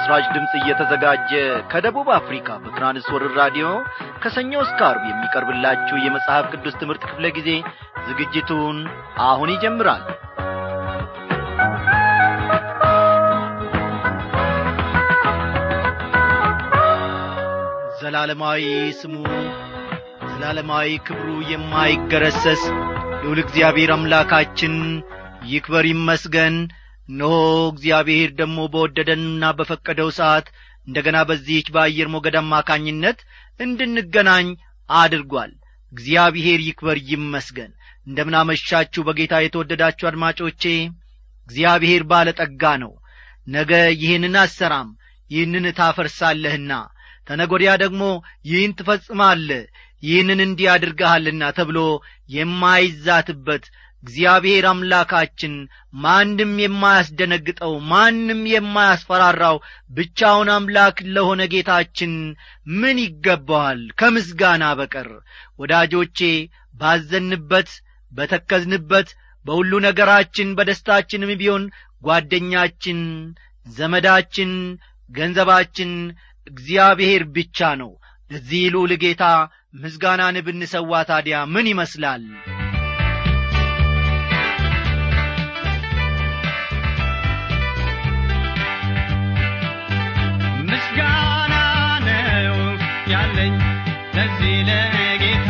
ለምስራች ድምጽ እየተዘጋጀ ከደቡብ አፍሪካ በትራንስወርልድ ራዲዮ ከሰኞ እስከ ዓርብ የሚቀርብላችሁ የመጽሐፍ ቅዱስ ትምህርት ክፍለ ጊዜ ዝግጅቱን አሁን ይጀምራል። ዘላለማዊ ስሙ ዘላለማዊ ክብሩ የማይገረሰስ ልዑል እግዚአብሔር አምላካችን ይክበር ይመስገን። ኖ እግዚአብሔር ደሞ በወደደንና በፈቀደው ሰዓት እንደገና በዚህች በአየር ሞገድ አማካኝነት እንድንገናኝ አድርጓል። እግዚአብሔር ይክበር ይመስገን። እንደምን አመሻችሁ በጌታ የተወደዳችሁ አድማጮቼ። እግዚአብሔር ባለጠጋ ነው። ነገ ይህንን አሰራም ይህንን ታፈርሳለህና ተነጎዲያ ደግሞ ይህን ትፈጽማለህ ይህንን እንዲያድርጋልና ተብሎ የማይዛትበት እግዚአብሔር አምላካችን ማንንም የማያስደነግጠው ማንንም የማያስፈራራው ብቻውን አምላክ ለሆነ ጌታችን ምን ይገባዋል ከምስጋና በቀር? ወዳጆቼ ባዘንበት በተከዝንበት በሁሉ ነገራችን በደስታችንም ቢሆን ጓደኛችን ዘመዳችን ገንዘባችን እግዚአብሔር ብቻ ነው። ለዚህ ልዑል ጌታ ምስጋናን ብንሰዋ ታዲያ ምን ይመስላል? ምስጋና ነው ያለኝ ለዚህ ለጌታ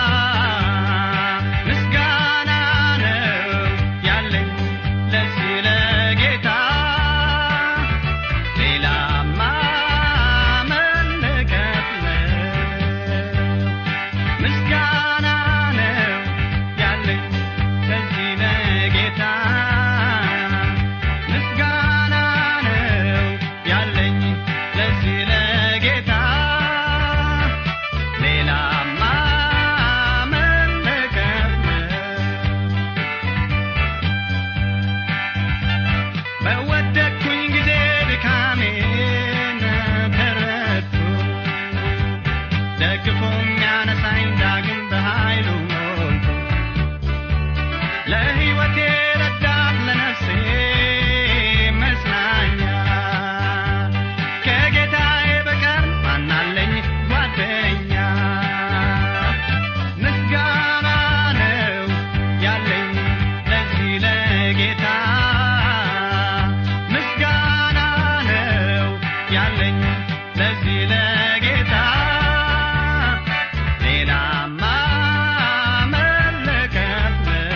ምስጋና ነው ያለኝ ለዚህ ለጌታ ሌላማ መለከት ነው። ምስጋና ነው ያለኝ ለዚህ ለጌታ ምስጋና ነው ያለኝ ለዚህ ለጌታ ሌላማ መለከት ነው። በወደቅኩኝ ጊዜ ድካሜን ተረድቶ ደግፎ የሚያነሳኝ ዳግም በኃይሉ ሞልቶ ለሕይወቴ ረዳት ለነፍሴ መጽናኛ ከጌታዬ በቀር ማን አለኝ ጓደኛ? ምስጋና ነው ያለኝ ለዚህ ለጌታ ምስጋና ነው ያለኝ ለዚህ ለጌታ ሌላማ መለከት ነው።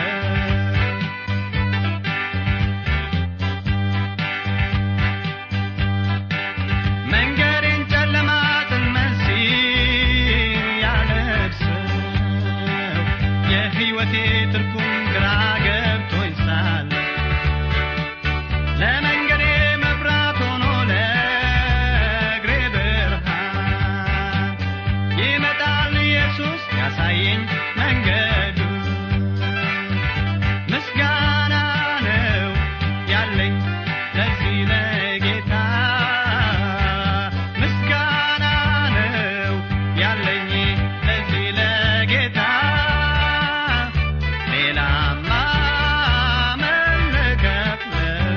መንገዴን ጨለማ ጥልመት ሲያለብሰው የሕይወቴ ትርጉም ግራ ገብቶኝ ሳለ ለመንገዴ መብራት ሆኖ ለእግሬ ብርሃን ይመጣል ኢየሱስ ያሳየኝ መንገዱ ምስጋና ነው ያለኝ ለዚህ ለጌታ ምስጋና ነው ያለኝ ለዚህ ለጌታ ሌላማ መለከት ነው።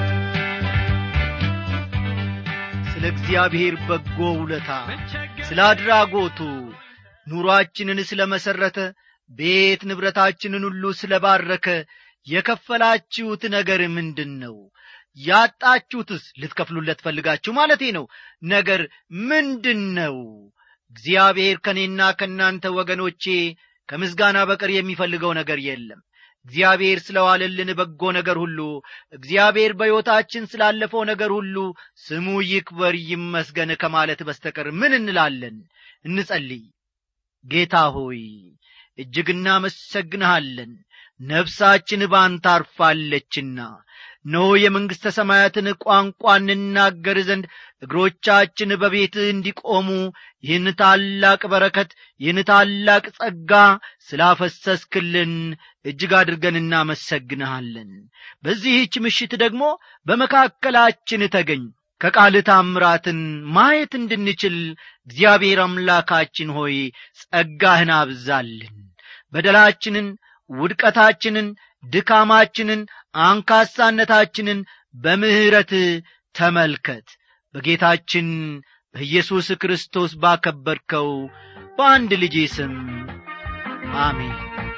ስለ እግዚአብሔር በጎ ውለታ ስለ አድራጎቱ ኑሯችንን ስለ መሰረተ ቤት ንብረታችንን ሁሉ ስለ ባረከ የከፈላችሁት ነገር ምንድነው? ያጣችሁትስ ልትከፍሉለት ፈልጋችሁ ማለቴ ነው ነገር ምንድነው? እግዚአብሔር ከኔና ከናንተ ወገኖቼ ከምስጋና በቀር የሚፈልገው ነገር የለም። እግዚአብሔር ስለዋለልን በጎ ነገር ሁሉ እግዚአብሔር በሕይወታችን ስላለፈው ነገር ሁሉ ስሙ ይክበር ይመስገን ከማለት በስተቀር ምን እንላለን? እንጸልይ። ጌታ ሆይ እጅግ እናመሰግንሃለን። ነፍሳችን ባንተ አርፋለችና እነሆ የመንግሥተ ሰማያትን ቋንቋ እንናገር ዘንድ እግሮቻችን በቤትህ እንዲቆሙ ይህን ታላቅ በረከት ይህን ታላቅ ጸጋ ስላፈሰስክልን እጅግ አድርገን እናመሰግንሃለን። በዚህች ምሽት ደግሞ በመካከላችን ተገኝ ከቃል ታምራትን ማየት እንድንችል እግዚአብሔር አምላካችን ሆይ ጸጋህን አብዛልን። በደላችንን ውድቀታችንን ድካማችንን አንካሳነታችንን በምህረት ተመልከት። በጌታችን በኢየሱስ ክርስቶስ ባከበርከው በአንድ ልጅ ስም አሜን።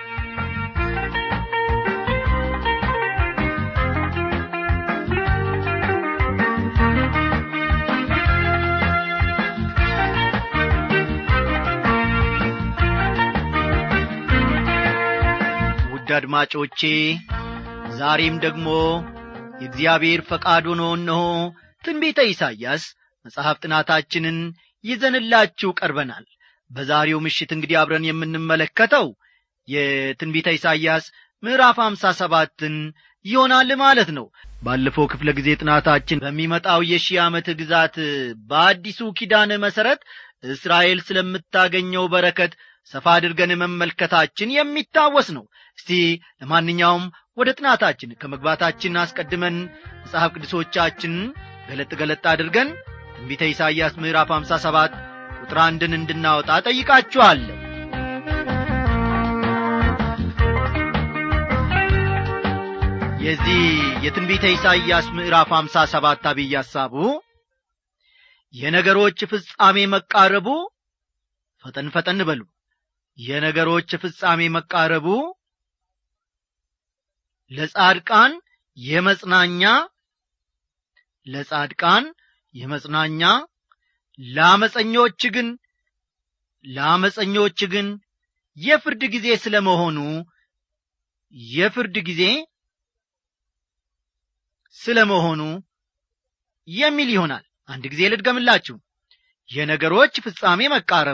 ውድ አድማጮቼ ዛሬም ደግሞ የእግዚአብሔር ፈቃድ ሆኖ እነሆ ትንቢተ ኢሳይያስ መጽሐፍ ጥናታችንን ይዘንላችሁ ቀርበናል። በዛሬው ምሽት እንግዲህ አብረን የምንመለከተው የትንቢተ ኢሳይያስ ምዕራፍ 57ን ይሆናል ማለት ነው። ባለፈው ክፍለ ጊዜ ጥናታችን በሚመጣው የሺህ ዓመት ግዛት በአዲሱ ኪዳን መሰረት እስራኤል ስለምታገኘው በረከት ሰፋ አድርገን መመልከታችን የሚታወስ ነው። እስቲ ለማንኛውም ወደ ጥናታችን ከመግባታችን አስቀድመን መጽሐፍ ቅዱሶቻችን ገለጥ አድርገን ትንቢተ ኢሳይያስ ምዕራፍ 57 ቁጥር 1ን እንድናወጣ ጠይቃችኋለሁ። የዚህ የትንቢተ ኢሳይያስ ምዕራፍ 57 አብይ ሐሳቡ የነገሮች ፍጻሜ መቃረቡ፣ ፈጠን በሉ፣ የነገሮች ፍጻሜ መቃረቡ ለጻድቃን የመጽናኛ ለአመፀኞች ግን የፍርድ ጊዜ ስለመሆኑ የሚል ይሆናል። አንድ ጊዜ ልድገምላችሁ። የነገሮች ፍጻሜ መቃረቡ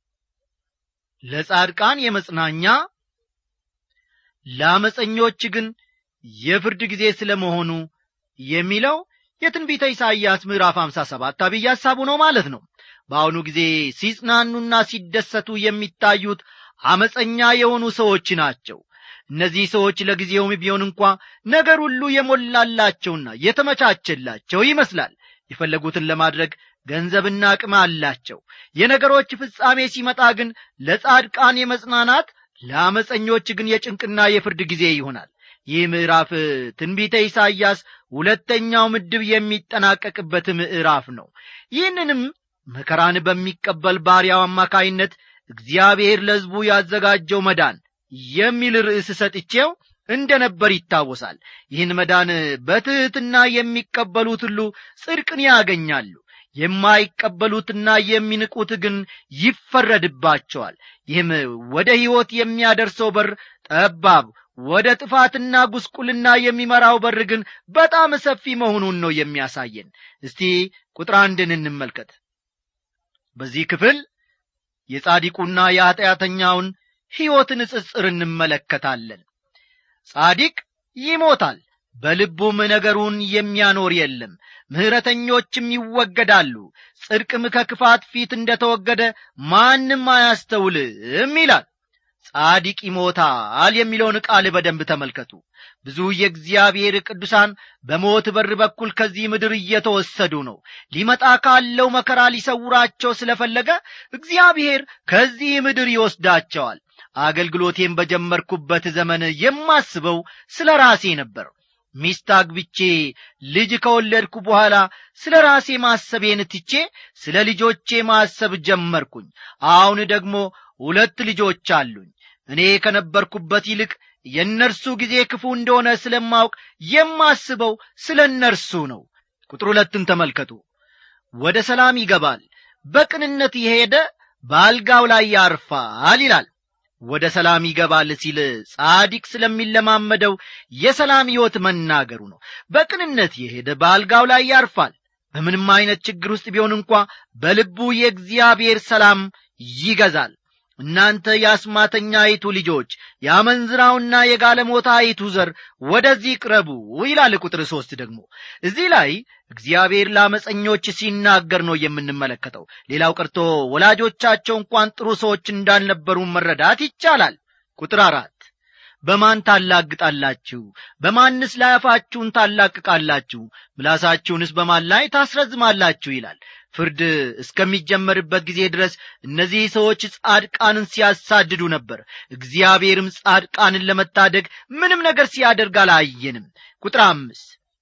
ለጻድቃን የመጽናኛ ለአመፀኞች ግን የፍርድ ጊዜ ስለመሆኑ የሚለው የትንቢተ ኢሳይያስ ምዕራፍ 57 አብይ ሐሳቡ ነው ማለት ነው። በአሁኑ ጊዜ ሲጽናኑና ሲደሰቱ የሚታዩት አመፀኛ የሆኑ ሰዎች ናቸው። እነዚህ ሰዎች ለጊዜውም ቢሆን እንኳ ነገር ሁሉ የሞላላቸውና የተመቻቸላቸው ይመስላል። የፈለጉትን ለማድረግ ገንዘብና አቅም አላቸው። የነገሮች ፍጻሜ ሲመጣ ግን ለጻድቃን የመጽናናት ለአመፀኞች ግን የጭንቅና የፍርድ ጊዜ ይሆናል። ይህ ምዕራፍ ትንቢተ ኢሳይያስ ሁለተኛው ምድብ የሚጠናቀቅበት ምዕራፍ ነው። ይህንንም መከራን በሚቀበል ባሪያው አማካይነት እግዚአብሔር ለሕዝቡ ያዘጋጀው መዳን የሚል ርዕስ ሰጥቼው እንደነበር ይታወሳል። ይህን መዳን በትሕትና የሚቀበሉት ሁሉ ጽድቅን ያገኛሉ። የማይቀበሉትና የሚንቁት ግን ይፈረድባቸዋል። ይህም ወደ ሕይወት የሚያደርሰው በር ጠባብ፣ ወደ ጥፋትና ጉስቁልና የሚመራው በር ግን በጣም ሰፊ መሆኑን ነው የሚያሳየን። እስቲ ቁጥር 1ን እንመልከት። በዚህ ክፍል የጻድቁና የኃጢአተኛውን ሕይወት ንጽጽር እንመለከታለን። ጻድቅ ይሞታል፣ በልቡም ነገሩን የሚያኖር የለም፣ ምሕረተኞችም ይወገዳሉ፣ ጽድቅም ከክፋት ፊት እንደተወገደ ማንም አያስተውልም ይላል። ጻድቅ ይሞታል የሚለውን ቃል በደንብ ተመልከቱ። ብዙ የእግዚአብሔር ቅዱሳን በሞት በር በኩል ከዚህ ምድር እየተወሰዱ ነው። ሊመጣ ካለው መከራ ሊሰውራቸው ስለፈለገ እግዚአብሔር ከዚህ ምድር ይወስዳቸዋል። አገልግሎቴን በጀመርኩበት ዘመን የማስበው ስለ ራሴ ነበር። ሚስት አግብቼ ልጅ ከወለድኩ በኋላ ስለ ራሴ ማሰቤን ትቼ ስለ ልጆቼ ማሰብ ጀመርኩኝ። አሁን ደግሞ 2 ልጆች አሉኝ። እኔ ከነበርኩበት ይልቅ የእነርሱ ጊዜ ክፉ እንደሆነ ስለማውቅ የማስበው ስለ እነርሱ ነው። ቁጥር 2ን ተመልከቱ። ወደ ሰላም ይገባል፣ በቅንነት የሄደ በአልጋው ላይ ያርፋል ይላል። ወደ ሰላም ይገባል ሲል ጻድቅ ስለሚለማመደው የሰላም ሕይወት መናገሩ ነው። በቅንነት የሄደ በአልጋው ላይ ያርፋል። በምንም አይነት ችግር ውስጥ ቢሆን እንኳ በልቡ የእግዚአብሔር ሰላም ይገዛል። እናንተ የአስማተኛይቱ ልጆች፣ የአመንዝራውና የጋለሞታይቱ ዘር ወደዚህ ቅረቡ ይላል። ቁጥር 3 ደግሞ እዚህ ላይ እግዚአብሔር ለአመፀኞች ሲናገር ነው የምንመለከተው። ሌላው ቀርቶ ወላጆቻቸው እንኳን ጥሩ ሰዎች እንዳልነበሩ መረዳት ይቻላል። ቁጥር 4 በማን ታላግጣላችሁ? በማንስ ላይ አፋችሁን ታላቅቃላችሁ? ምላሳችሁንስ በማን ላይ ታስረዝማላችሁ? ይላል። ፍርድ እስከሚጀመርበት ጊዜ ድረስ እነዚህ ሰዎች ጻድቃንን ሲያሳድዱ ነበር። እግዚአብሔርም ጻድቃንን ለመታደግ ምንም ነገር ሲያደርግ አላየንም። ቁጥር 5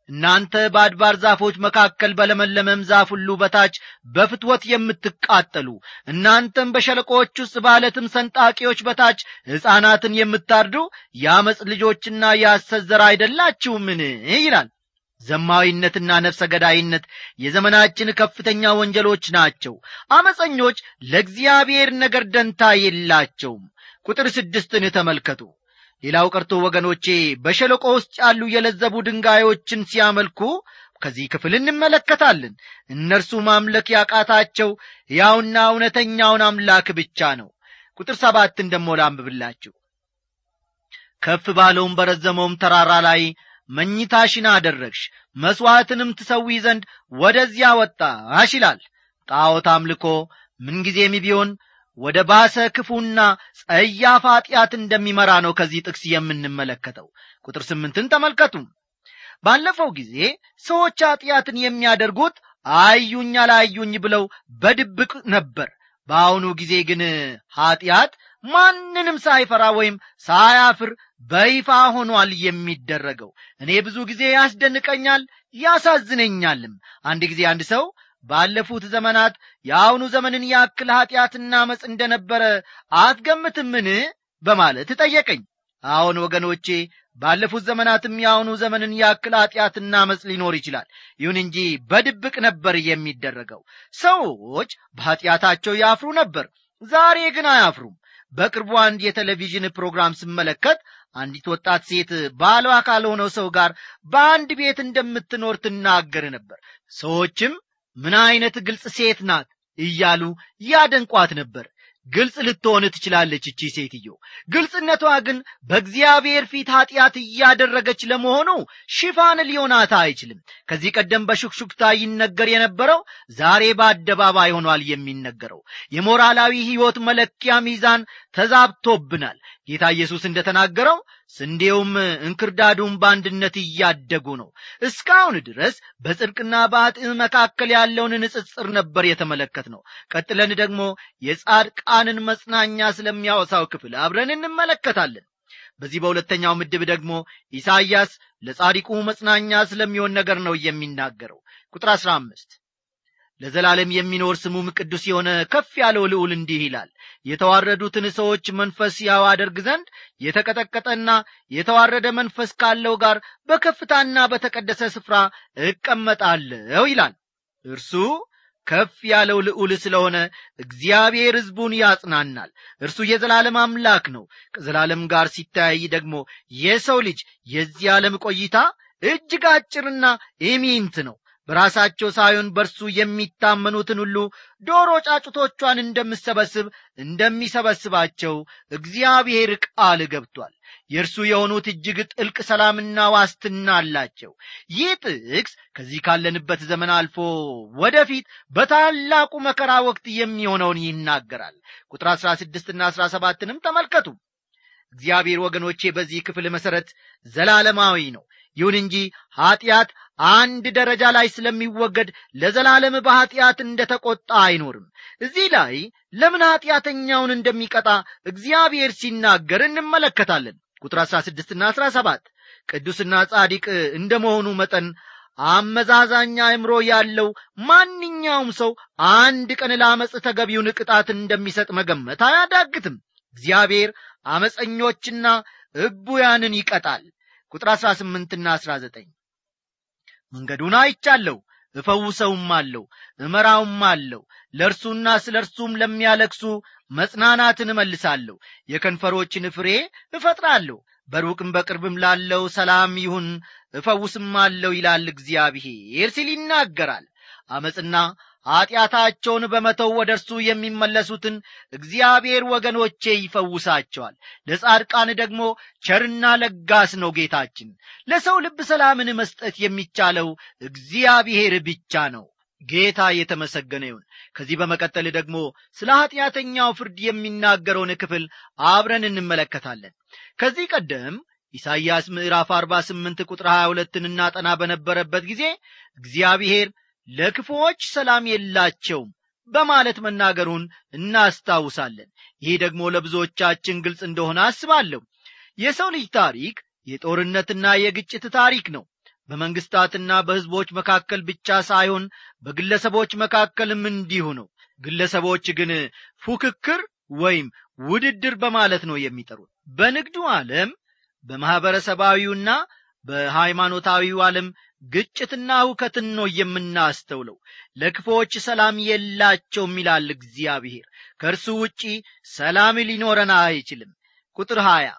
እናንተ በአድባር ዛፎች መካከል በለመለመም ዛፍ ሁሉ በታች በፍትወት የምትቃጠሉ እናንተም በሸለቆች ውስጥ ባለትም ሰንጣቂዎች በታች ሕፃናትን የምታርዱ የአመፅ ልጆችና የሐሰት ዘር አይደላችሁምን ይላል። ዘማዊነትና ነፍሰ ገዳይነት የዘመናችን ከፍተኛ ወንጀሎች ናቸው። አመፀኞች ለእግዚአብሔር ነገር ደንታ የላቸውም። ቁጥር 6ን ተመልከቱ። ሌላው ቀርቶ ወገኖቼ በሸለቆ ውስጥ ያሉ የለዘቡ ድንጋዮችን ሲያመልኩ ከዚህ ክፍል እንመለከታለን። እነርሱ ማምለክ ያቃታቸው ሕያውና እውነተኛውን አምላክ ብቻ ነው። ቁጥር 7 ደሞ ላንብብላችሁ። ከፍ ባለውም በረዘመውም ተራራ ላይ መኝታሽን አደረግሽ፣ መሥዋዕትንም ትሰዊ ዘንድ ወደዚያ ወጣሽ ይላል። ጣዖት አምልኮ ምንጊዜም ቢሆን ወደ ባሰ ክፉና ጸያፍ ኃጢአት እንደሚመራ ነው ከዚህ ጥቅስ የምንመለከተው። ቁጥር 8ን ተመልከቱ። ባለፈው ጊዜ ሰዎች ኃጢአትን የሚያደርጉት አዩኝ አላዩኝ ብለው በድብቅ ነበር። በአሁኑ ጊዜ ግን ኃጢአት ማንንም ሳይፈራ ወይም ሳያፍር በይፋ ሆኗል የሚደረገው። እኔ ብዙ ጊዜ ያስደንቀኛል ያሳዝነኛልም። አንድ ጊዜ አንድ ሰው ባለፉት ዘመናት የአሁኑ ዘመንን ያክል ኃጢአትና አመፅ እንደነበረ አትገምትምን በማለት ጠየቀኝ። አሁን ወገኖቼ ባለፉት ዘመናትም የአሁኑ ዘመንን ያክል ኃጢአትና አመፅ ሊኖር ይችላል። ይሁን እንጂ በድብቅ ነበር የሚደረገው። ሰዎች በኃጢአታቸው ያፍሩ ነበር፣ ዛሬ ግን አያፍሩም። በቅርቡ አንድ የቴሌቪዥን ፕሮግራም ስመለከት አንዲት ወጣት ሴት ባሏ ካልሆነው ሰው ጋር በአንድ ቤት እንደምትኖር ትናገር ነበር። ሰዎችም ምን አይነት ግልጽ ሴት ናት እያሉ ያደንቋት ነበር። ግልጽ ልትሆን ትችላለች እቺ ሴትዮ። ግልጽነቷ ግን በእግዚአብሔር ፊት ኃጢአት እያደረገች ለመሆኑ ሽፋን ሊሆናት አይችልም። ከዚህ ቀደም በሹክሹክታ ይነገር የነበረው ዛሬ በአደባባይ ሆኗል የሚነገረው። የሞራላዊ ሕይወት መለኪያ ሚዛን ተዛብቶብናል። ጌታ ኢየሱስ እንደተናገረው ስንዴውም እንክርዳዱም በአንድነት እያደጉ ነው። እስካሁን ድረስ በጽድቅና በኃጢአት መካከል ያለውን ንጽጽር ነበር የተመለከትነው። ቀጥለን ደግሞ የጻድቃንን መጽናኛ ስለሚያወሳው ክፍል አብረን እንመለከታለን። በዚህ በሁለተኛው ምድብ ደግሞ ኢሳይያስ ለጻድቁ መጽናኛ ስለሚሆን ነገር ነው የሚናገረው። ቁጥር 15 ለዘላለም የሚኖር ስሙም ቅዱስ የሆነ ከፍ ያለው ልዑል እንዲህ ይላል፣ የተዋረዱትን ሰዎች መንፈስ ያው አደርግ ዘንድ የተቀጠቀጠና የተዋረደ መንፈስ ካለው ጋር በከፍታና በተቀደሰ ስፍራ እቀመጣለሁ ይላል። እርሱ ከፍ ያለው ልዑል ስለሆነ እግዚአብሔር ሕዝቡን ያጽናናል። እርሱ የዘላለም አምላክ ነው። ከዘላለም ጋር ሲታይ ደግሞ የሰው ልጅ የዚህ ዓለም ቆይታ እጅግ አጭርና ኢሚንት ነው። በራሳቸው ሳይሆን በርሱ የሚታመኑትን ሁሉ ዶሮ ጫጩቶቿን እንደሚሰበስባቸው እግዚአብሔር ቃል ገብቷል። የእርሱ የሆኑት እጅግ ጥልቅ ሰላምና ዋስትና አላቸው። ይህ ጥቅስ ከዚህ ካለንበት ዘመን አልፎ ወደፊት በታላቁ መከራ ወቅት የሚሆነውን ይናገራል። ቁጥር 16 እና 17ንም ተመልከቱ። እግዚአብሔር ወገኖቼ በዚህ ክፍል መሰረት ዘላለማዊ ነው። ይሁን እንጂ ኃጢአት አንድ ደረጃ ላይ ስለሚወገድ ለዘላለም በኃጢአት እንደተቆጣ አይኖርም። እዚህ ላይ ለምን ኃጢአተኛውን እንደሚቀጣ እግዚአብሔር ሲናገር እንመለከታለን። ቁጥር 16 እና 17 ቅዱስና ጻድቅ እንደመሆኑ መጠን አመዛዛኛ አእምሮ ያለው ማንኛውም ሰው አንድ ቀን ለአመፅ ተገቢውን ቅጣት እንደሚሰጥ መገመት አያዳግትም። እግዚአብሔር አመፀኞችና እቡያንን ይቀጣል። ቁጥር 18 እና 19 መንገዱን አይቻለሁ እፈውሰውም አለው እመራውም አለው፣ ለእርሱና ስለ እርሱም ለሚያለቅሱ መጽናናትን እመልሳለሁ፣ የከንፈሮችን ፍሬ እፈጥራለሁ፣ በሩቅም በቅርብም ላለው ሰላም ይሁን እፈውስም አለው ይላል እግዚአብሔር ሲል ይናገራል። አመፅና ኃጢአታቸውን በመተው ወደ እርሱ የሚመለሱትን እግዚአብሔር ወገኖቼ ይፈውሳቸዋል። ለጻድቃን ደግሞ ቸርና ለጋስ ነው ጌታችን። ለሰው ልብ ሰላምን መስጠት የሚቻለው እግዚአብሔር ብቻ ነው። ጌታ የተመሰገነ ይሁን። ከዚህ በመቀጠል ደግሞ ስለ ኃጢአተኛው ፍርድ የሚናገረውን ክፍል አብረን እንመለከታለን። ከዚህ ቀደም ኢሳይያስ ምዕራፍ 48 ቁጥር 22ን እናጠና በነበረበት ጊዜ እግዚአብሔር ለክፉዎች ሰላም የላቸውም በማለት መናገሩን እናስታውሳለን። ይህ ደግሞ ለብዙዎቻችን ግልጽ እንደሆነ አስባለሁ። የሰው ልጅ ታሪክ የጦርነትና የግጭት ታሪክ ነው። በመንግስታትና በሕዝቦች መካከል ብቻ ሳይሆን በግለሰቦች መካከልም እንዲሁ ነው። ግለሰቦች ግን ፉክክር ወይም ውድድር በማለት ነው የሚጠሩት። በንግዱ ዓለም፣ በማህበረሰባዊውና በሃይማኖታዊው ዓለም ግጭትና ሁከትን ነው የምናስተውለው። ለክፎች ሰላም የላቸውም ይላል እግዚአብሔር። ከእርሱ ውጪ ሰላም ሊኖረን አይችልም። ቁጥር 20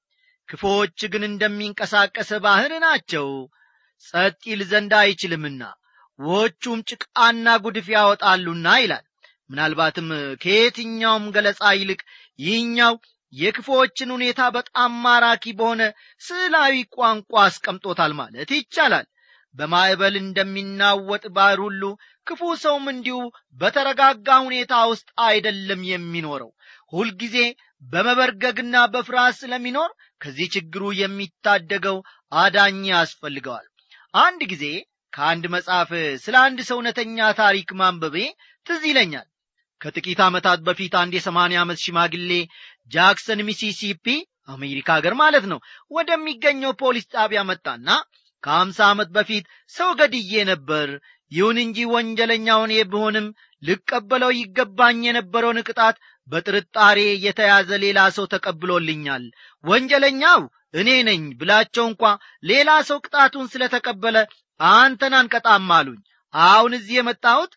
ክፎች ግን እንደሚንቀሳቀስ ባህር ናቸው፣ ጸጥ ይል ዘንድ አይችልምና ውኆቹም ጭቃና ጉድፍ ያወጣሉና ይላል። ምናልባትም ከየትኛውም ገለጻ ይልቅ ይህኛው የክፎችን ሁኔታ በጣም ማራኪ በሆነ ስዕላዊ ቋንቋ አስቀምጦታል ማለት ይቻላል። በማዕበል እንደሚናወጥ ባህር ሁሉ ክፉ ሰውም እንዲሁ በተረጋጋ ሁኔታ ውስጥ አይደለም የሚኖረው። ሁልጊዜ በመበርገግና በፍርሃት ስለሚኖር ከዚህ ችግሩ የሚታደገው አዳኝ ያስፈልገዋል። አንድ ጊዜ ከአንድ መጽሐፍ ስለ አንድ ሰው እውነተኛ ታሪክ ማንበቤ ትዝ ይለኛል። ከጥቂት ዓመታት በፊት አንድ የ80 ዓመት ሽማግሌ ጃክሰን ሚሲሲፒ አሜሪካ ሀገር ማለት ነው ወደሚገኘው ፖሊስ ጣቢያ መጣና ከ50 ዓመት በፊት ሰው ገድዬ ነበር፣ ይሁን እንጂ ወንጀለኛው እኔ ብሆንም ልቀበለው ይገባኝ የነበረውን ቅጣት በጥርጣሬ የተያዘ ሌላ ሰው ተቀብሎልኛል። ወንጀለኛው እኔ ነኝ ብላቸው እንኳ ሌላ ሰው ቅጣቱን ስለተቀበለ አንተን አንቀጣም አሉኝ። አሁን እዚህ የመጣሁት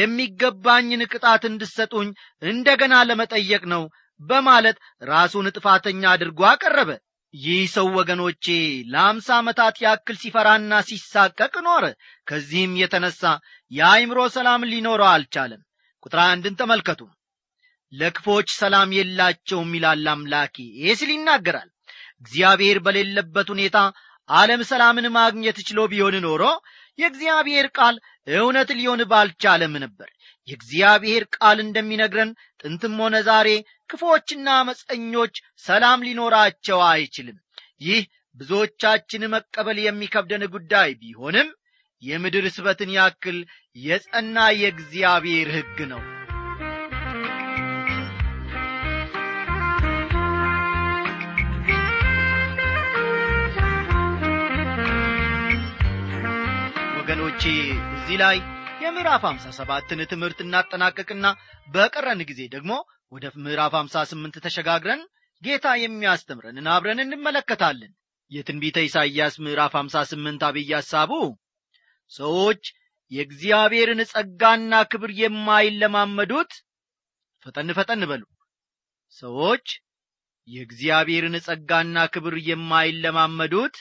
የሚገባኝን ቅጣት እንድሰጡኝ እንደገና ለመጠየቅ ነው በማለት ራሱን ጥፋተኛ አድርጎ አቀረበ። ይህ ሰው ወገኖቼ ለ50 ዓመታት ያክል ሲፈራና ሲሳቀቅ ኖረ። ከዚህም የተነሳ የአእምሮ ሰላም ሊኖረው አልቻለም። ቁጥር 1 ተመልከቱ። ለክፎች ሰላም የላቸውም ይላል አምላኬ ሲል ይናገራል። እግዚአብሔር በሌለበት ሁኔታ ዓለም ሰላምን ማግኘት ችሎ ቢሆን ኖሮ የእግዚአብሔር ቃል እውነት ሊሆን ባልቻለም ነበር። የእግዚአብሔር ቃል እንደሚነግረን ጥንትም ሆነ ዛሬ ክፎችና አመፀኞች ሰላም ሊኖራቸው አይችልም። ይህ ብዙዎቻችን መቀበል የሚከብደን ጉዳይ ቢሆንም የምድር ስበትን ያክል የጸና የእግዚአብሔር ሕግ ነው። ወገኖቼ እዚህ ላይ የምዕራፍ 57ን ትምህርት እናጠናቀቅና በቀረን ጊዜ ደግሞ ወደ ምዕራፍ 58 ተሸጋግረን ጌታ የሚያስተምረንን አብረን እንመለከታለን። የትንቢተ ኢሳይያስ ምዕራፍ 58 አብይ ሐሳቡ ሰዎች የእግዚአብሔርን ጸጋና ክብር የማይለማመዱት ፈጠን በሉ። ሰዎች የእግዚአብሔርን ጸጋና ክብር የማይለማመዱት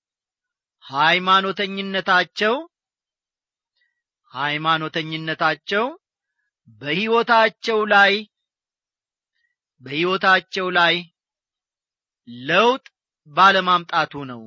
ሃይማኖተኝነታቸው በሕይወታቸው ላይ ለውጥ ባለማምጣቱ ነው።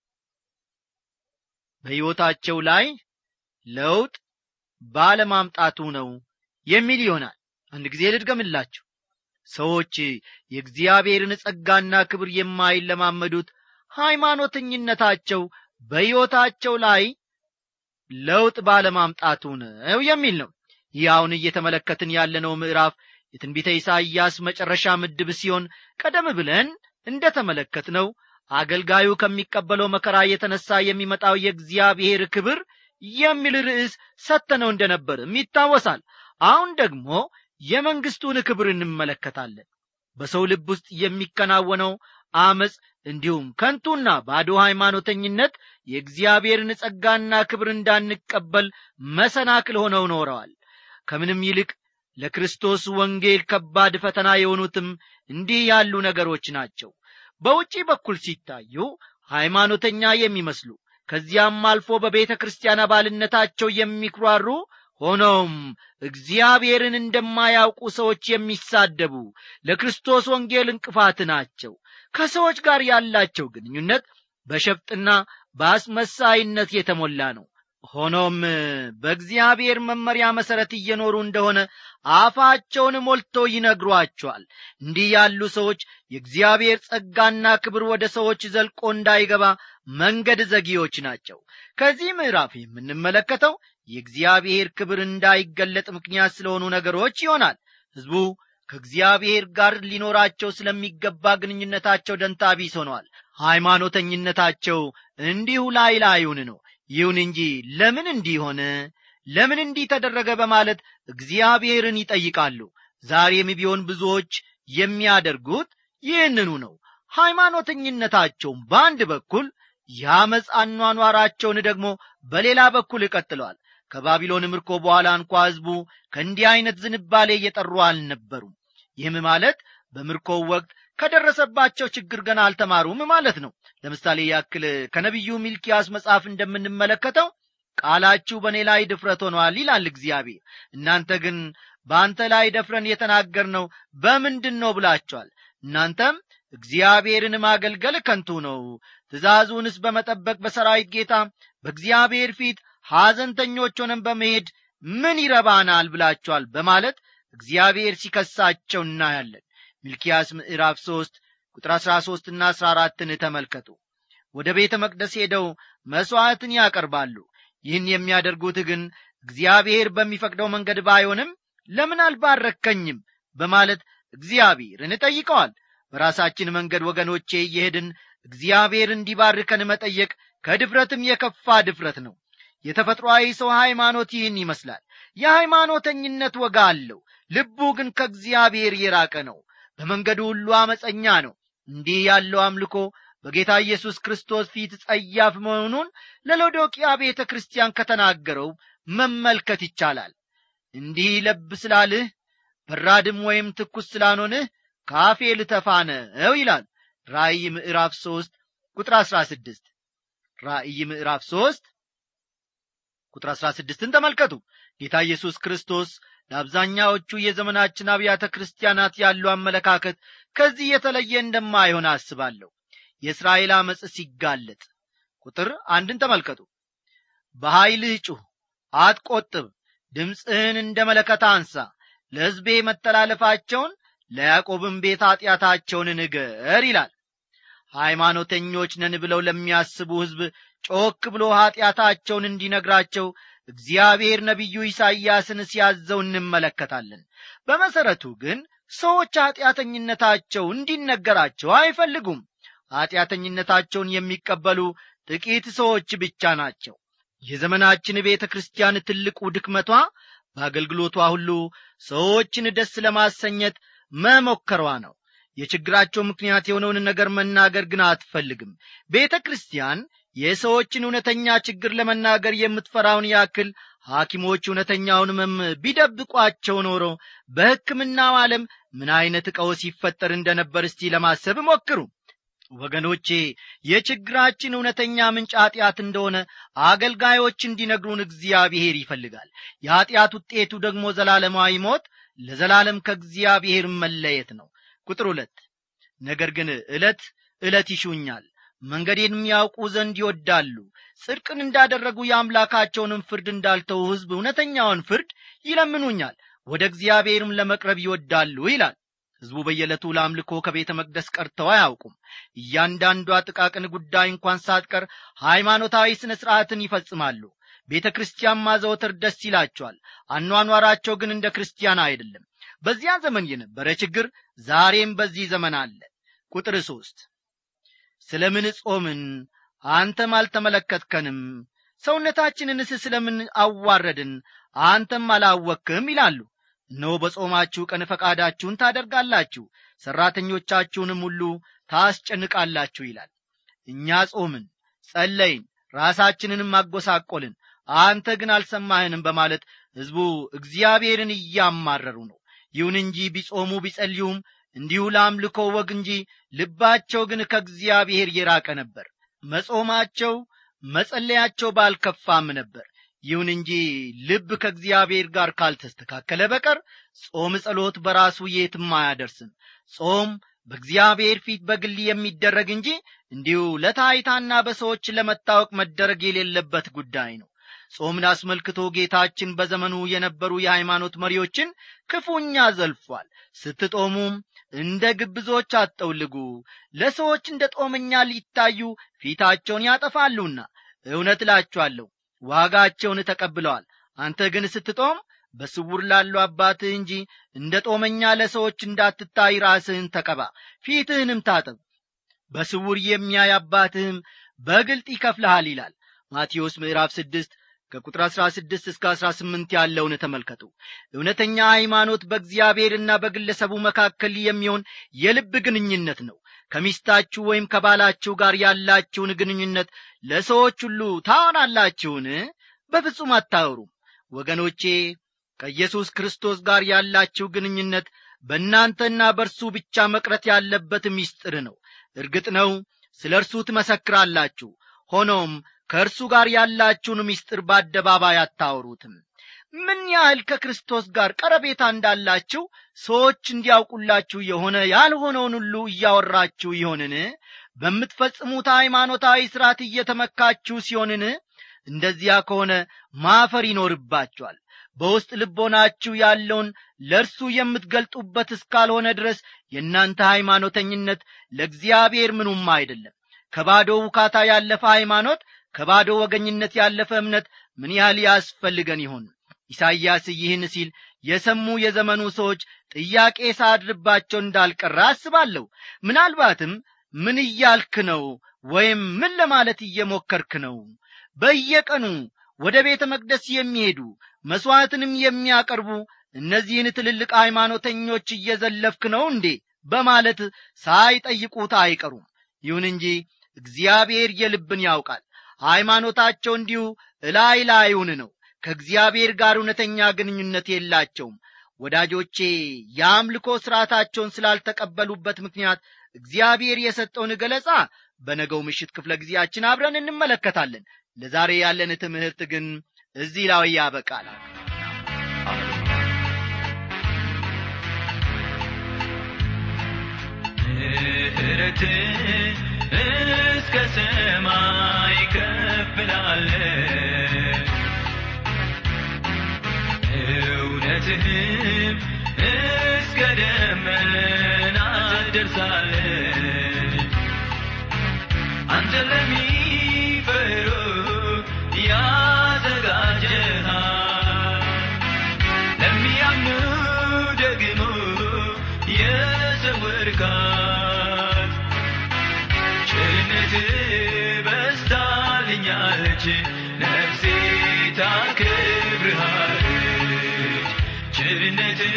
በሕይወታቸው ላይ ለውጥ ባለማምጣቱ ነው የሚል ይሆናል። አንድ ጊዜ ልድገምላችሁ። ሰዎች የእግዚአብሔርን ጸጋና ክብር የማይለማመዱት ሃይማኖተኝነታቸው በሕይወታቸው ላይ ለውጥ ባለማምጣቱ ነው የሚል ነው። ይህ አሁን እየተመለከትን ያለነው ምዕራፍ የትንቢተ ኢሳይያስ መጨረሻ ምድብ ሲሆን ቀደም ብለን እንደተመለከትነው አገልጋዩ ከሚቀበለው መከራ የተነሳ የሚመጣው የእግዚአብሔር ክብር የሚል ርዕስ ሰጥተነው እንደነበርም ይታወሳል። አሁን ደግሞ የመንግስቱን ክብር እንመለከታለን። በሰው ልብ ውስጥ የሚከናወነው አመጽ እንዲሁም ከንቱና ባዶ ሃይማኖተኝነት የእግዚአብሔርን ጸጋና ክብር እንዳንቀበል መሰናክል ሆነው ኖረዋል። ከምንም ይልቅ ለክርስቶስ ወንጌል ከባድ ፈተና የሆኑትም እንዲህ ያሉ ነገሮች ናቸው። በውጪ በኩል ሲታዩ ሃይማኖተኛ የሚመስሉ ከዚያም አልፎ በቤተ ክርስቲያን አባልነታቸው የሚኩራሩ ሆኖም እግዚአብሔርን እንደማያውቁ ሰዎች የሚሳደቡ ለክርስቶስ ወንጌል እንቅፋት ናቸው። ከሰዎች ጋር ያላቸው ግንኙነት በሸፍጥና በአስመሳይነት የተሞላ ነው። ሆኖም በእግዚአብሔር መመሪያ መሰረት እየኖሩ እንደሆነ አፋቸውን ሞልተው ይነግሯቸዋል። እንዲህ ያሉ ሰዎች የእግዚአብሔር ጸጋና ክብር ወደ ሰዎች ዘልቆ እንዳይገባ መንገድ ዘጊዎች ናቸው። ከዚህ ምዕራፍ የምንመለከተው የእግዚአብሔር ክብር እንዳይገለጥ ምክንያት ስለሆኑ ነገሮች ይሆናል። ሕዝቡ ከእግዚአብሔር ጋር ሊኖራቸው ስለሚገባ ግንኙነታቸው ደንታ ቢስ ሆነዋል። ሃይማኖተኝነታቸው እንዲሁ ላዩን ነው። ይሁን እንጂ ለምን እንዲሆነ ለምን እንዲህ ተደረገ በማለት እግዚአብሔርን ይጠይቃሉ። ዛሬም ቢሆን ብዙዎች የሚያደርጉት ይህንኑ ነው። ሃይማኖተኝነታቸውን በአንድ በኩል ያመጽ አኗኗራቸውን ደግሞ በሌላ በኩል ቀጥለዋል። ከባቢሎን ምርኮ በኋላ እንኳ ሕዝቡ ከእንዲህ አይነት ዝንባሌ እየጠሩ አልነበሩም። ይህም ማለት በምርኮው ወቅት ከደረሰባቸው ችግር ገና አልተማሩም ማለት ነው። ለምሳሌ ያክል ከነቢዩ ሚልኪያስ መጽሐፍ እንደምንመለከተው ቃላችሁ በእኔ ላይ ድፍረት ሆኗል ይላል እግዚአብሔር፣ እናንተ ግን በአንተ ላይ ደፍረን የተናገርነው በምንድን ነው ብላችኋል። እናንተም እግዚአብሔርን ማገልገል ከንቱ ነው፣ ትእዛዙንስ በመጠበቅ በሰራዊት ጌታ በእግዚአብሔር ፊት ሐዘንተኞች ሆነን በመሄድ ምን ይረባናል ብላችኋል በማለት እግዚአብሔር ሲከሳቸው እናያለን። ሚልኪያስ ምዕራፍ 3 ቁጥር 13 እና 14ን ተመልከቱ። ወደ ቤተ መቅደስ ሄደው መሥዋዕትን ያቀርባሉ። ይህን የሚያደርጉት ግን እግዚአብሔር በሚፈቅደው መንገድ ባይሆንም ለምን አልባረከኝም በማለት እግዚአብሔርን ጠይቀዋል። በራሳችን መንገድ ወገኖቼ እየሄድን እግዚአብሔር እንዲባርከን መጠየቅ ከድፍረትም የከፋ ድፍረት ነው። የተፈጥሮአዊ ሰው ሃይማኖት ይህን ይመስላል። የሃይማኖተኝነት ወጋ አለው፣ ልቡ ግን ከእግዚአብሔር የራቀ ነው። በመንገዱ ሁሉ አመፀኛ ነው። እንዲህ ያለው አምልኮ በጌታ ኢየሱስ ክርስቶስ ፊት ጸያፍ መሆኑን ለሎዶቅያ ቤተ ክርስቲያን ከተናገረው መመልከት ይቻላል። እንዲህ ለብ ስላልህ በራድም ወይም ትኩስ ስላልሆንህ ካፌ ልተፋነው ይላል ራእይ ምዕራፍ 3 ቁጥር 16። ራእይ ምዕራፍ 3 ቁጥር 16ን ተመልከቱ። ጌታ ኢየሱስ ክርስቶስ ለአብዛኛዎቹ የዘመናችን አብያተ ክርስቲያናት ያለው አመለካከት ከዚህ የተለየ እንደማይሆን አስባለሁ። የእስራኤል አመጽ ሲጋለጥ ቁጥር 1ን ተመልከቱ። በኃይልህ ጩህ፣ አትቆጥብ፣ ድምፅህን እንደ መለከት አንሳ፣ ለሕዝቤ መተላለፋቸውን ለያዕቆብም ቤት ኃጢአታቸውን ንገር ይላል። ሃይማኖተኞች ነን ብለው ለሚያስቡ ሕዝብ ጮክ ብሎ ኃጢአታቸውን እንዲነግራቸው እግዚአብሔር ነቢዩ ኢሳይያስን ሲያዘው እንመለከታለን። በመሠረቱ ግን ሰዎች ኃጢአተኝነታቸው እንዲነገራቸው አይፈልጉም። ኃጢአተኝነታቸውን የሚቀበሉ ጥቂት ሰዎች ብቻ ናቸው። የዘመናችን ቤተ ክርስቲያን ትልቁ ድክመቷ በአገልግሎቷ ሁሉ ሰዎችን ደስ ለማሰኘት መሞከሯ ነው። የችግራቸው ምክንያት የሆነውን ነገር መናገር ግን አትፈልግም። ቤተ ክርስቲያን የሰዎችን እውነተኛ ችግር ለመናገር የምትፈራውን ያክል ሐኪሞች እውነተኛውን ሕመም ቢደብቋቸው ኖሮ በሕክምናው ዓለም ምን አይነት ቀውስ ይፈጠር እንደነበር እስቲ ለማሰብ ሞክሩ። ወገኖቼ የችግራችን እውነተኛ ምንጭ ኃጢአት እንደሆነ አገልጋዮች እንዲነግሩን እግዚአብሔር ይፈልጋል። የኃጢአት ውጤቱ ደግሞ ዘላለማዊ ሞት፣ ለዘላለም ከእግዚአብሔር መለየት ነው። ቁጥር 2 ነገር ግን ዕለት ዕለት ይሹኛል፣ መንገዴንም ያውቁ ዘንድ ይወዳሉ። ጽድቅን እንዳደረጉ የአምላካቸውንም ፍርድ እንዳልተው ሕዝብ እውነተኛውን ፍርድ ይለምኑኛል፣ ወደ እግዚአብሔርም ለመቅረብ ይወዳሉ ይላል። ሕዝቡ በየዕለቱ ለአምልኮ ከቤተ መቅደስ ቀርተው አያውቁም። እያንዳንዷ ጥቃቅን ጉዳይ እንኳን ሳትቀር ሃይማኖታዊ ሥነ ሥርዓትን ይፈጽማሉ። ቤተ ክርስቲያን ማዘውተር ደስ ይላቸዋል። አኗኗራቸው ግን እንደ ክርስቲያን አይደለም። በዚያ ዘመን የነበረ ችግር ዛሬም በዚህ ዘመን አለ። ቁጥር 3 ስለምን ጾምን አንተም አልተመለከትከንም? ሰውነታችንንስ ስለምን አዋረድን አንተም አላወክም ይላሉ። እነሆ በጾማችሁ ቀን ፈቃዳችሁን ታደርጋላችሁ፣ ሠራተኞቻችሁንም ሁሉ ታስጨንቃላችሁ ይላል። እኛ ጾምን፣ ጸለይን፣ ራሳችንንም አጎሳቆልን፣ አንተ ግን አልሰማህንም በማለት ሕዝቡ እግዚአብሔርን እያማረሩ ነው። ይሁን እንጂ ቢጾሙ ቢጸልዩም እንዲሁ ለአምልኮ ወግ እንጂ ልባቸው ግን ከእግዚአብሔር የራቀ ነበር። መጾማቸው መጸለያቸው ባልከፋም ነበር። ይሁን እንጂ ልብ ከእግዚአብሔር ጋር ካልተስተካከለ በቀር ጾም ጸሎት በራሱ የትም አያደርስም። ጾም በእግዚአብሔር ፊት በግል የሚደረግ እንጂ እንዲሁ ለታይታና በሰዎች ለመታወቅ መደረግ የሌለበት ጉዳይ ነው። ጾምን አስመልክቶ ጌታችን በዘመኑ የነበሩ የሃይማኖት መሪዎችን ክፉኛ ዘልፏል። ስትጦሙም እንደ ግብዞች አትጠውልጉ፣ ለሰዎች እንደ ጦመኛ ሊታዩ ፊታቸውን ያጠፋሉና እውነት እላችኋለሁ ዋጋቸውን ተቀብለዋል። አንተ ግን ስትጦም በስውር ላለው አባትህ እንጂ እንደ ጦመኛ ለሰዎች እንዳትታይ ራስህን ተቀባ፣ ፊትህንም ታጠብ፣ በስውር የሚያይ አባትህም በግልጥ ይከፍልሃል ይላል። ማቴዎስ ምዕራፍ 6 ከቁጥር 16 እስከ 18 ያለውን ተመልከቱ። እውነተኛ ሃይማኖት በእግዚአብሔርና በግለሰቡ መካከል የሚሆን የልብ ግንኙነት ነው። ከሚስታችሁ ወይም ከባላችሁ ጋር ያላችሁን ግንኙነት ለሰዎች ሁሉ ታወራላችሁን? በፍጹም አታወሩም። ወገኖቼ ከኢየሱስ ክርስቶስ ጋር ያላችሁ ግንኙነት በእናንተና በእርሱ ብቻ መቅረት ያለበት ምስጢር ነው። እርግጥ ነው ስለ እርሱ ትመሰክራላችሁ። ሆኖም ከእርሱ ጋር ያላችሁን ምስጢር በአደባባይ አታወሩትም። ምን ያህል ከክርስቶስ ጋር ቀረቤታ እንዳላችሁ ሰዎች እንዲያውቁላችሁ የሆነ ያልሆነውን ሁሉ እያወራችሁ ይሆንን? በምትፈጽሙት ሃይማኖታዊ ሥርዓት እየተመካችሁ ሲሆንን? እንደዚያ ከሆነ ማፈር ይኖርባችኋል። በውስጥ ልቦናችሁ ያለውን ለእርሱ የምትገልጡበት እስካልሆነ ድረስ የእናንተ ሃይማኖተኝነት ለእግዚአብሔር ምኑም አይደለም። ከባዶ ውካታ ያለፈ ሃይማኖት፣ ከባዶ ወገኝነት ያለፈ እምነት ምን ያህል ያስፈልገን ይሆን? ኢሳይያስ ይህን ሲል የሰሙ የዘመኑ ሰዎች ጥያቄ ሳድርባቸው እንዳልቀረ አስባለሁ። ምናልባትም ምን እያልክ ነው ወይም ምን ለማለት እየሞከርክ ነው? በየቀኑ ወደ ቤተ መቅደስ የሚሄዱ መስዋዕትንም የሚያቀርቡ እነዚህን ትልልቅ ሃይማኖተኞች እየዘለፍክ ነው እንዴ? በማለት ሳይጠይቁት አይቀሩም። ይሁን እንጂ እግዚአብሔር የልብን ያውቃል። ሃይማኖታቸው እንዲሁ እላይ ላዩን ነው። ከእግዚአብሔር ጋር እውነተኛ ግንኙነት የላቸውም። ወዳጆቼ የአምልኮ ሥርዓታቸውን ስላልተቀበሉበት ምክንያት እግዚአብሔር የሰጠውን ገለጻ በነገው ምሽት ክፍለ ጊዜያችን አብረን እንመለከታለን። ለዛሬ ያለን ትምህርት ግን እዚህ ላይ ያበቃል። ምሕረት እስከ ሰማይ ከፍ ላለ እውነትህም እስከ ደመና ደርሳለች። አንተ ለሚፈሩ ያዘጋጀሃል፣ ለሚያምኑ ደግሞ የሰወርካት። ቸርነትህ በዝታልኛለች፣ ነፍሴ ታከብርሃለች። ቸርነትህ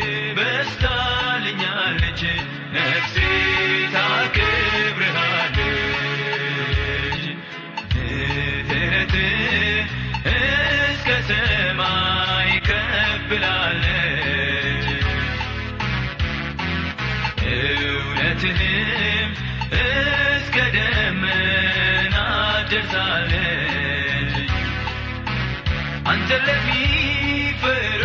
በዝታልኛለች፣ ነፍሴ ታከብርሃለች። ምሕረትህ እስከ ሰማይ ከፍ ላለች፣ እውነትህም እስከ ደመና ደርሳለች። አንተ ለሚፈሩ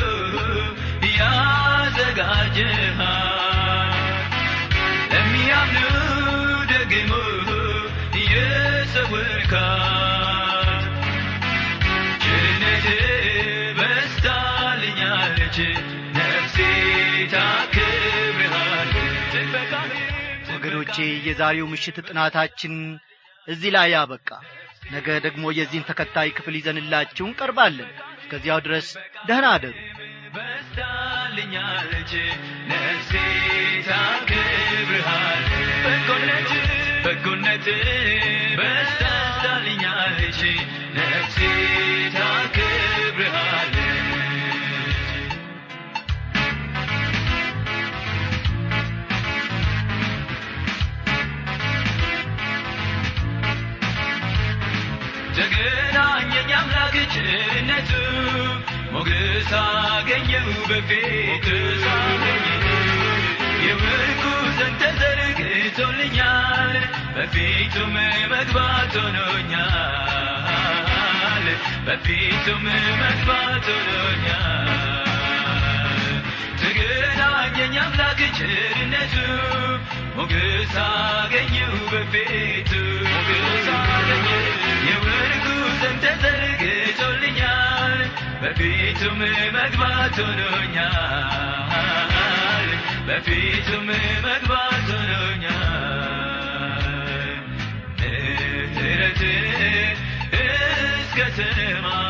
ያዘጋጀሃል፣ ለሚያምኑ ደግሞ የሰወርካት። ቸርነትህ በዝታልኛለች፣ ነፍሴ ታከብርሃለች። ወገኖቼ የዛሬው ምሽት ጥናታችን እዚህ ላይ ያበቃ። ነገ ደግሞ የዚህን ተከታይ ክፍል ይዘንላችሁ እንቀርባለን። እስከዚያው ድረስ ደህና አደሩ። በዝታልኛለች፣ ነፍሴ ታከብርሃለች። በጎነትህ በዝታልኛለች፣ ነፍሴ ታከብርሃለች። ተገናኘኝ አምላክ ቸርነቱ፣ ሞገስ አገኘሁ በፊቱ። የወርቁ ዘንግ ተዘርግቶልኛል፣ በፊቱም መግባት ሆኖኛል፣ በፊቱም መግባት ሆኖኛል። ተገናኘኝ አምላክ ቸርነቱ፣ ሞገስ አገኘሁ በፊቱ። የወርቁ ዘንግ ተዘርግቶልኛል፣ በፊቱም መግባት ሆኖኛል፣ በፊቱም መግባት ሆኖኛል። ምሕረትህ እስከ ሰማይ